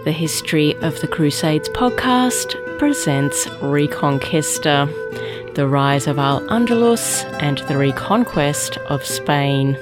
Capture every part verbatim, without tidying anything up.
The History of the Crusades podcast presents Reconquista, the rise of Al-Andalus and the reconquest of Spain.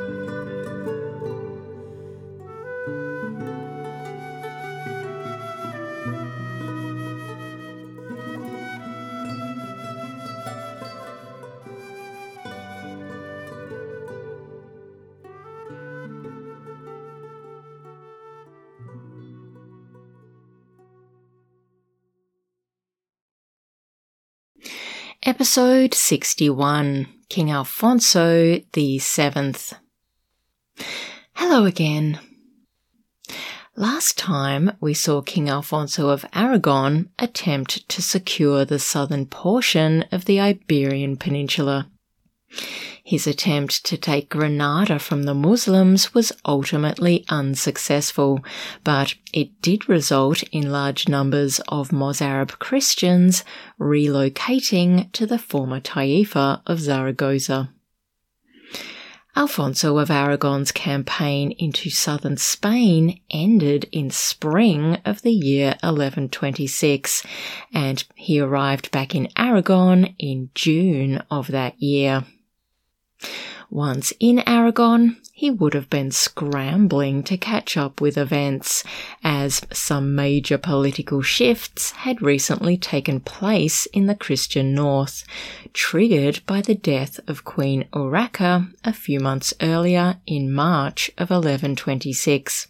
Episode sixty-one, King Alfonso the Seventh. Hello again. Last time we saw King Alfonso of Aragon attempt to secure the southern portion of the Iberian Peninsula. His attempt to take Granada from the Muslims was ultimately unsuccessful, but it did result in large numbers of Mozarab Christians relocating to the former Taifa of Zaragoza. Alfonso of Aragon's campaign into southern Spain ended in spring of the year eleven twenty-six, and he arrived back in Aragon in June of that year. Once in Aragon, he would have been scrambling to catch up with events, as some major political shifts had recently taken place in the Christian north, triggered by the death of Queen Urraca a few months earlier in March of eleven twenty-six.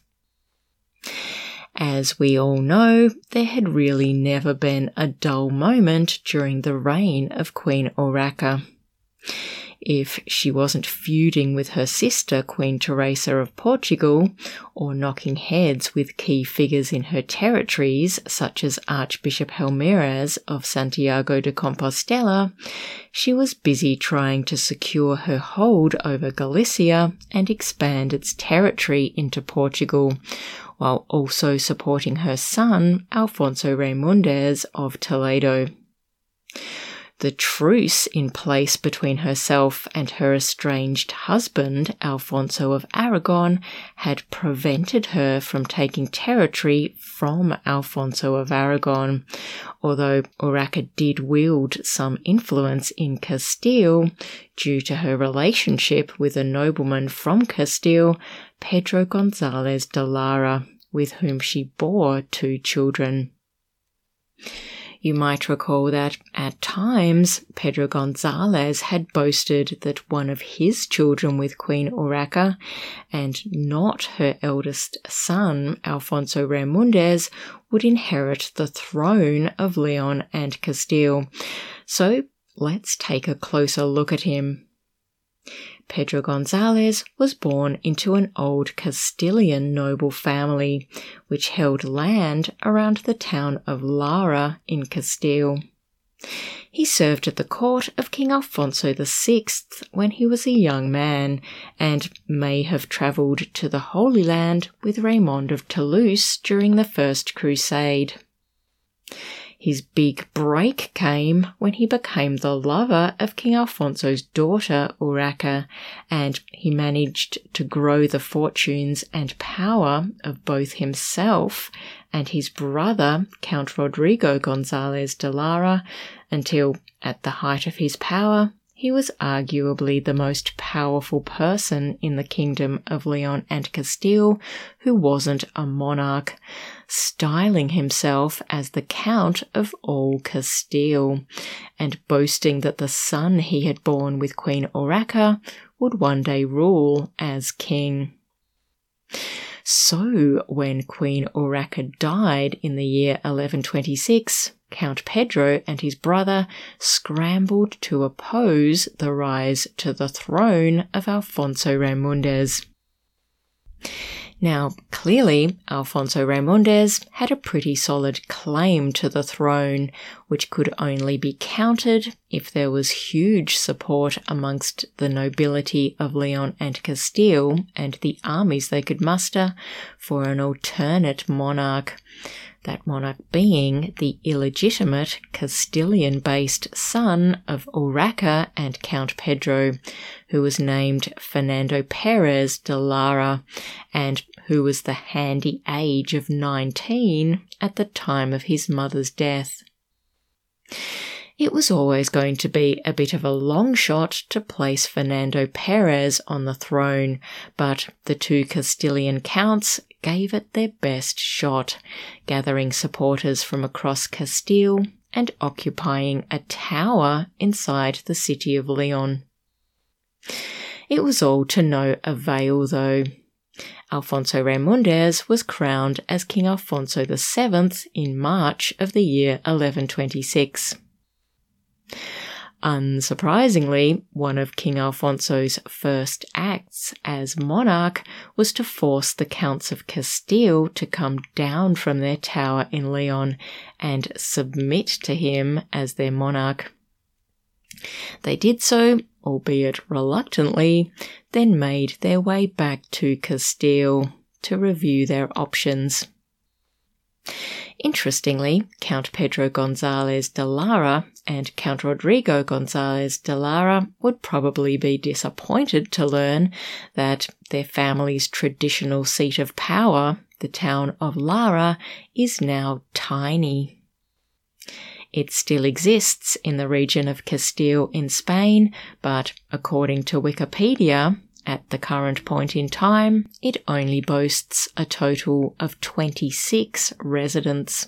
As we all know, there had really never been a dull moment during the reign of Queen Urraca. If she wasn't feuding with her sister, Queen Teresa of Portugal, or knocking heads with key figures in her territories, such as Archbishop Helmirez of Santiago de Compostela, she was busy trying to secure her hold over Galicia and expand its territory into Portugal, while also supporting her son, Alfonso Raimundez of Toledo. The truce in place between herself and her estranged husband, Alfonso of Aragon, had prevented her from taking territory from Alfonso of Aragon, although Urraca did wield some influence in Castile due to her relationship with a nobleman from Castile, Pedro González de Lara, with whom she bore two children. You might recall that at times Pedro González had boasted that one of his children with Queen Urraca, and not her eldest son, Alfonso Raimundez, would inherit the throne of Leon and Castile. So let's take a closer look at him. Pedro González was born into an old Castilian noble family, which held land around the town of Lara in Castile. He served at the court of King Alfonso the Sixth when he was a young man, and may have travelled to the Holy Land with Raymond of Toulouse during the First Crusade. His big break came when he became the lover of King Alfonso's daughter, Urraca, and he managed to grow the fortunes and power of both himself and his brother, Count Rodrigo González de Lara, until, at the height of his power, he was arguably the most powerful person in the Kingdom of Leon and Castile who wasn't a monarch, styling himself as the Count of all Castile, and boasting that the son he had borne with Queen Urraca would one day rule as king. So, when Queen Urraca died in the year eleven twenty-six, Count Pedro and his brother scrambled to oppose the rise to the throne of Alfonso Raimundez. Now, clearly, Alfonso Raimundez had a pretty solid claim to the throne, which could only be countered if there was huge support amongst the nobility of Leon and Castile and the armies they could muster for an alternate monarch. that monarch being the illegitimate Castilian-based son of Urraca and Count Pedro, who was named Fernando Perez de Lara, and who was the handy age of nineteen at the time of his mother's death. It was always going to be a bit of a long shot to place Fernando Perez on the throne, but the two Castilian counts gave it their best shot, gathering supporters from across Castile and occupying a tower inside the city of Leon. It was all to no avail, though. Alfonso Raimundez was crowned as King Alfonso the seventh in March of the year eleven twenty-six. Unsurprisingly, one of King Alfonso's first acts as monarch was to force the Counts of Castile to come down from their tower in Leon and submit to him as their monarch. They did so, albeit reluctantly, then made their way back to Castile to review their options. Interestingly, Count Pedro González de Lara and Count Rodrigo González de Lara would probably be disappointed to learn that their family's traditional seat of power, the town of Lara, is now tiny. It still exists in the region of Castile in Spain, but according to Wikipedia, at the current point in time, it only boasts a total of twenty-six residents.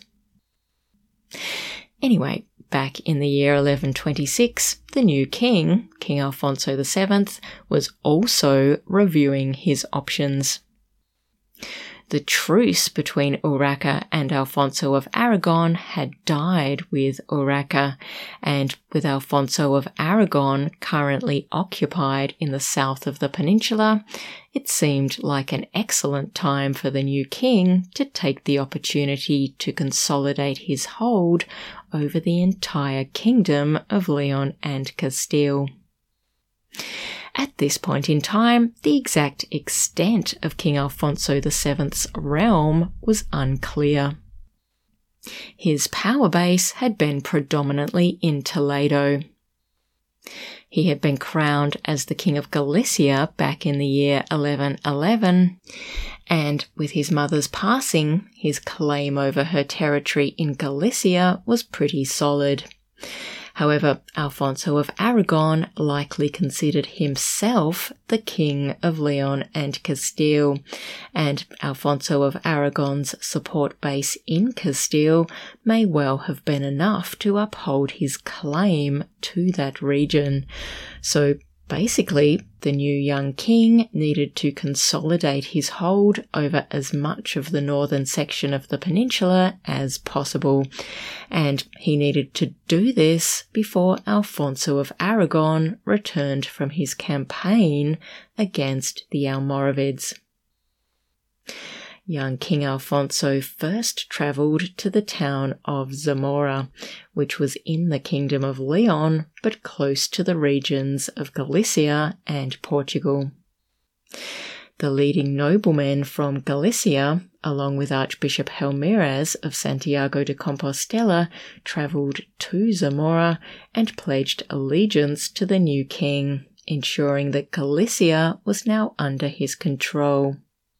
Anyway, back in the year eleven twenty-six, the new king, King Alfonso the seventh, was also reviewing his options. The truce between Urraca and Alfonso of Aragon had died with Urraca, and with Alfonso of Aragon currently occupied in the south of the peninsula, it seemed like an excellent time for the new king to take the opportunity to consolidate his hold over the entire kingdom of Leon and Castile. At this point in time, the exact extent of King Alfonso the seventh's realm was unclear. His power base had been predominantly in Toledo. He had been crowned as the King of Galicia back in the year eleven eleven, and with his mother's passing, his claim over her territory in Galicia was pretty solid. However, Alfonso of Aragon likely considered himself the King of Leon and Castile, and Alfonso of Aragon's support base in Castile may well have been enough to uphold his claim to that region. So basically, the new young king needed to consolidate his hold over as much of the northern section of the peninsula as possible, and he needed to do this before Alfonso of Aragon returned from his campaign against the Almoravids. Young King Alfonso first travelled to the town of Zamora, which was in the Kingdom of Leon, but close to the regions of Galicia and Portugal. The leading noblemen from Galicia, along with Archbishop Helmirez of Santiago de Compostela, travelled to Zamora and pledged allegiance to the new king, ensuring that Galicia was now under his control.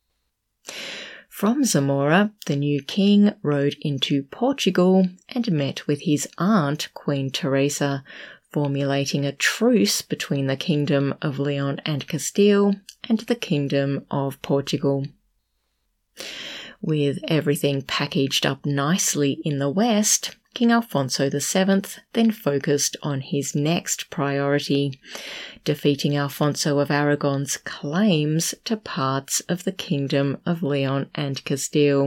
From Zamora, the new king rode into Portugal and met with his aunt, Queen Teresa, formulating a truce between the Kingdom of Leon and Castile and the Kingdom of Portugal. With everything packaged up nicely in the west, King Alfonso the seventh then focused on his next priority, defeating Alfonso of Aragon's claims to parts of the Kingdom of Leon and Castile.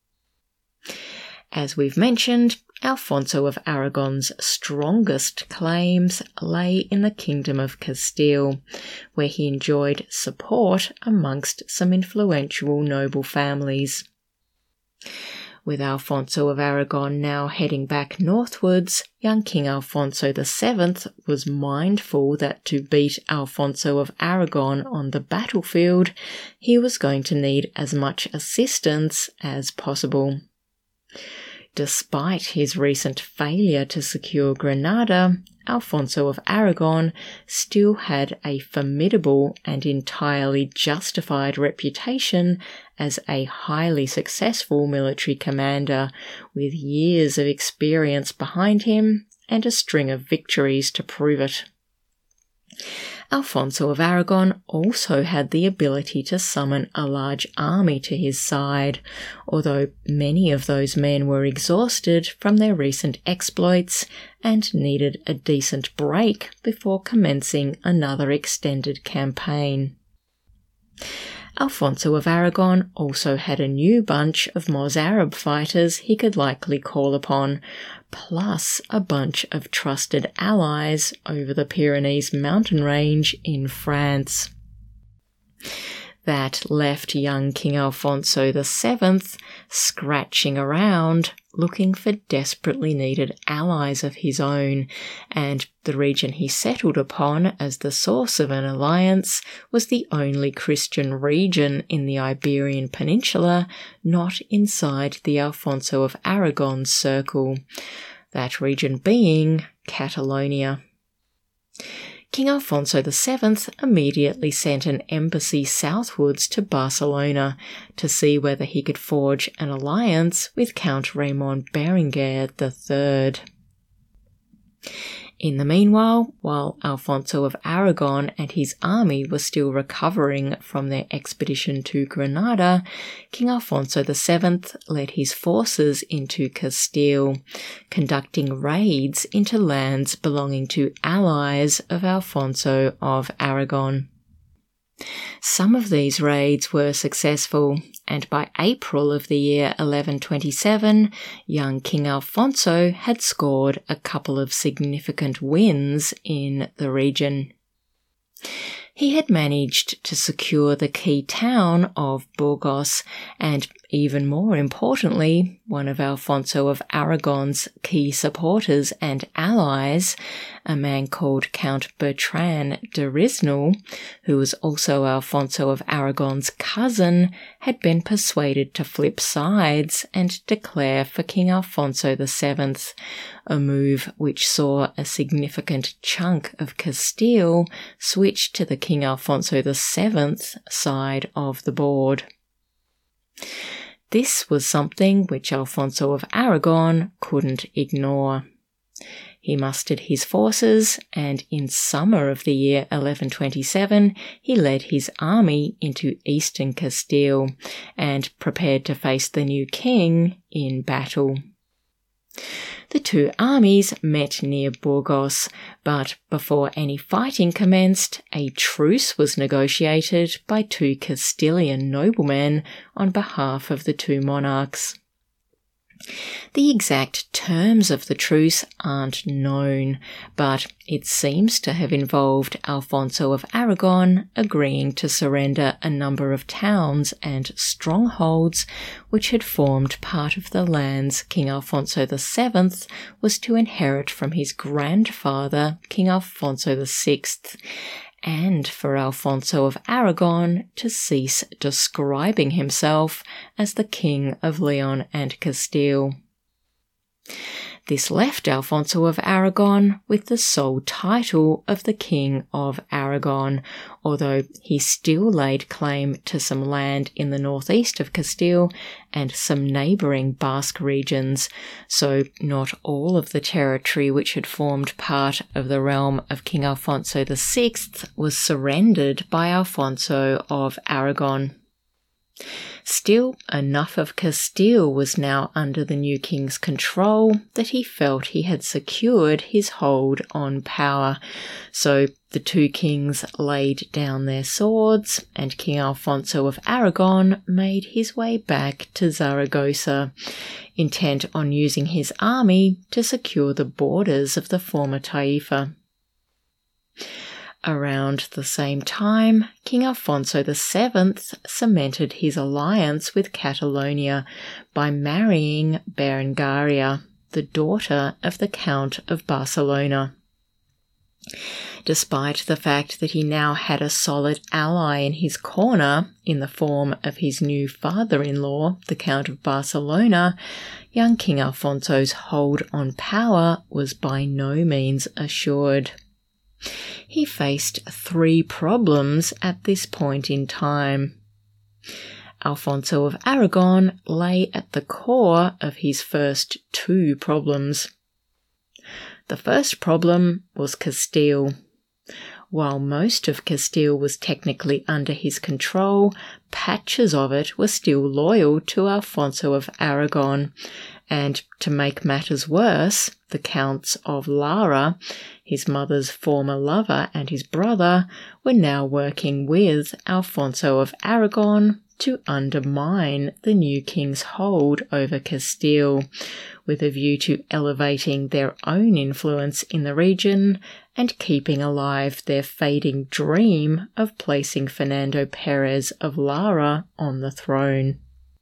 As we've mentioned, Alfonso of Aragon's strongest claims lay in the Kingdom of Castile, where he enjoyed support amongst some influential noble families. With Alfonso of Aragon now heading back northwards, young King Alfonso the seventh was mindful that to beat Alfonso of Aragon on the battlefield, he was going to need as much assistance as possible. Despite his recent failure to secure Granada, Alfonso of Aragon still had a formidable and entirely justified reputation as a highly successful military commander with years of experience behind him and a string of victories to prove it. Alfonso of Aragon also had the ability to summon a large army to his side, although many of those men were exhausted from their recent exploits and needed a decent break before commencing another extended campaign. Alfonso of Aragon also had a new bunch of Mozarab fighters he could likely call upon, plus a bunch of trusted allies over the Pyrenees mountain range in France. That left young King Alfonso the seventh scratching around, looking for desperately needed allies of his own, and the region he settled upon as the source of an alliance was the only Christian region in the Iberian Peninsula not inside the Alfonso of Aragon circle, that region being Catalonia. King Alfonso the seventh immediately sent an embassy southwards to Barcelona to see whether he could forge an alliance with Count Raymond Berenguer the third. In the meanwhile, while Alfonso of Aragon and his army were still recovering from their expedition to Granada, King Alfonso the seventh led his forces into Castile, conducting raids into lands belonging to allies of Alfonso of Aragon. Some of these raids were successful, and by April of the year eleven twenty-seven, young King Alfonso had scored a couple of significant wins in the region. He had managed to secure the key town of Burgos and, even more importantly, one of Alfonso of Aragon's key supporters and allies, a man called Count Bertrand de Risnel, who was also Alfonso of Aragon's cousin, had been persuaded to flip sides and declare for King Alfonso the seventh, a move which saw a significant chunk of Castile switch to the King Alfonso the seventh side of the board. This was something which Alfonso of Aragon couldn't ignore. He mustered his forces, and in summer of the year eleven twenty-seven, he led his army into eastern Castile and prepared to face the new king in battle. The two armies met near Burgos, but before any fighting commenced, a truce was negotiated by two Castilian noblemen on behalf of the two monarchs. The exact terms of the truce aren't known, but it seems to have involved Alfonso of Aragon agreeing to surrender a number of towns and strongholds which had formed part of the lands King Alfonso the seventh was to inherit from his grandfather, King Alfonso the sixth, and for Alfonso of Aragon to cease describing himself as the King of Leon and Castile. This left Alfonso of Aragon with the sole title of the King of Aragon, although he still laid claim to some land in the northeast of Castile and some neighbouring Basque regions, so not all of the territory which had formed part of the realm of King Alfonso the sixth was surrendered by Alfonso of Aragon. Still, enough of Castile was now under the new king's control that he felt he had secured his hold on power, so the two kings laid down their swords, and King Alfonso of Aragon made his way back to Zaragoza, intent on using his army to secure the borders of the former Taifa. Around the same time, King Alfonso the seventh cemented his alliance with Catalonia by marrying Berengaria, the daughter of the Count of Barcelona. Despite the fact that he now had a solid ally in his corner in the form of his new father-in-law, the Count of Barcelona, young King Alfonso's hold on power was by no means assured. He faced three problems at this point in time. Alfonso of Aragon lay at the core of his first two problems. The first problem was Castile. While most of Castile was technically under his control, patches of it were still loyal to Alfonso of Aragon, and to make matters worse, the Counts of Lara, his mother's former lover and his brother, were now working with Alfonso of Aragon to undermine the new king's hold over Castile, with a view to elevating their own influence in the region and keeping alive their fading dream of placing Fernando Perez of Lara on the throne.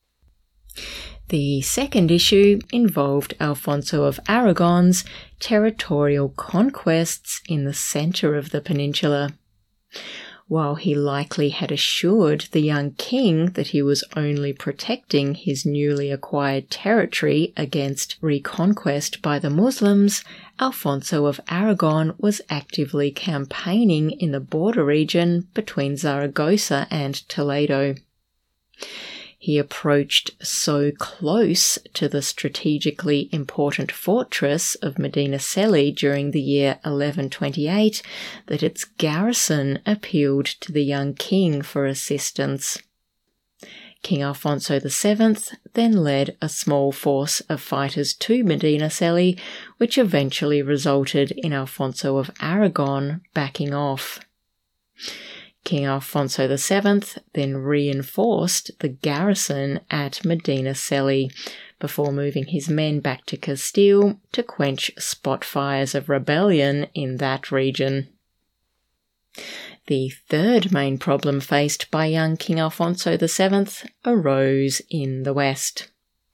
The second issue involved Alfonso of Aragon's territorial conquests in the centre of the peninsula. While he likely had assured the young king that he was only protecting his newly acquired territory against reconquest by the Muslims, Alfonso of Aragon was actively campaigning in the border region between Zaragoza and Toledo. He approached so close to the strategically important fortress of Medinaceli during the year eleven twenty-eight that its garrison appealed to the young king for assistance. King Alfonso the Seventh then led a small force of fighters to Medinaceli, which eventually resulted in Alfonso of Aragon backing off. King Alfonso the Seventh then reinforced the garrison at Medinaceli before moving his men back to Castile to quench spot fires of rebellion in that region. The third main problem faced by young King Alfonso the Seventh arose in the west.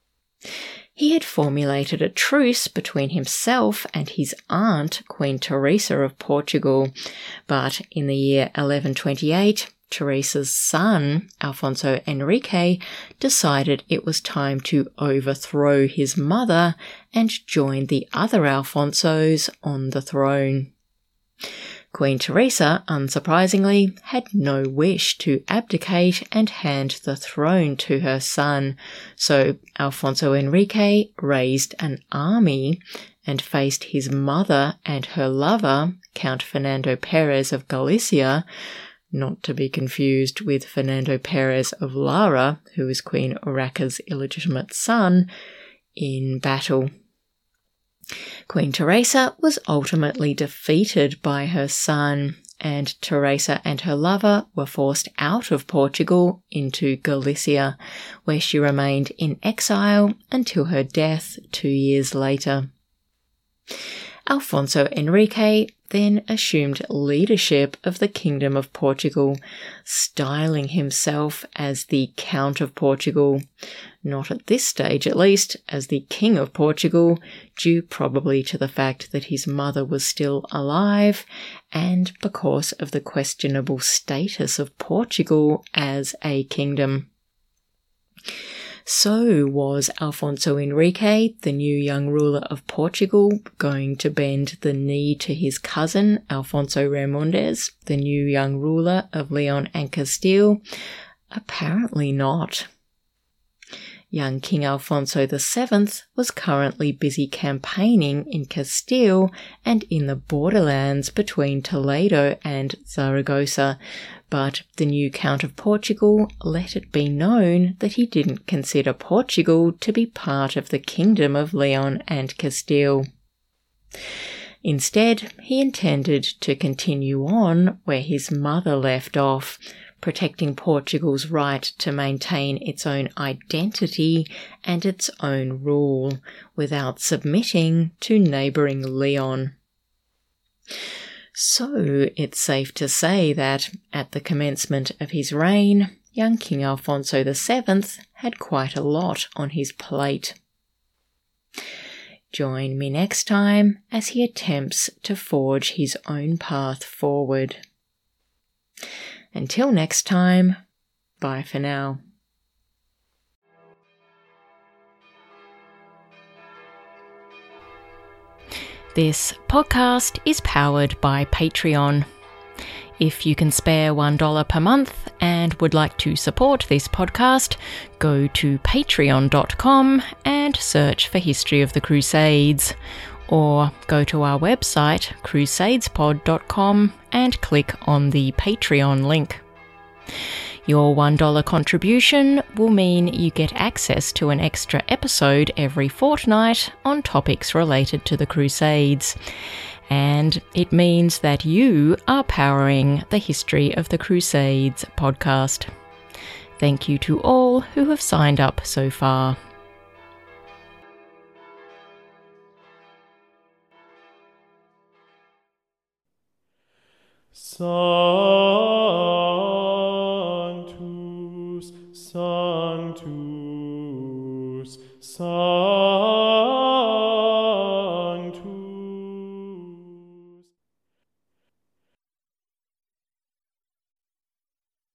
He had formulated a truce between himself and his aunt, Queen Teresa of Portugal, but in the year eleven twenty-eight, Teresa's son, Alfonso Enrique, decided it was time to overthrow his mother and join the other Alfonsos on the throne. Queen Teresa, unsurprisingly, had no wish to abdicate and hand the throne to her son, so Alfonso Enrique raised an army and faced his mother and her lover, Count Fernando Perez of Galicia, not to be confused with Fernando Perez of Lara, who was Queen Urraca's illegitimate son, in battle. Queen Teresa was ultimately defeated by her son, and Teresa and her lover were forced out of Portugal into Galicia, where she remained in exile until her death two years later. Alfonso Enrique then assumed leadership of the Kingdom of Portugal, styling himself as the Count of Portugal, not at this stage at least as the King of Portugal, due probably to the fact that his mother was still alive and because of the questionable status of Portugal as a kingdom. So was Alfonso Enrique, the new young ruler of Portugal, going to bend the knee to his cousin, Alfonso Raimundes, the new young ruler of Leon and Castile? Apparently not. Young King Alfonso the Seventh was currently busy campaigning in Castile and in the borderlands between Toledo and Zaragoza, but the new Count of Portugal let it be known that he didn't consider Portugal to be part of the Kingdom of Leon and Castile. Instead, he intended to continue on where his mother left off, protecting Portugal's right to maintain its own identity and its own rule, without submitting to neighbouring Leon. So it's safe to say that, at the commencement of his reign, young King Alfonso the Seventh had quite a lot on his plate. Join me next time as he attempts to forge his own path forward. Until next time, bye for now. This podcast is powered by Patreon. If you can spare one dollar per month and would like to support this podcast, go to patreon dot com and search for History of the Crusades, or go to our website crusadespod dot com and click on the Patreon link. Your one dollar contribution will mean you get access to an extra episode every fortnight on topics related to the Crusades. And it means that you are powering the History of the Crusades podcast. Thank you to all who have signed up so far. Sanctus, Sanctus, Sanctus.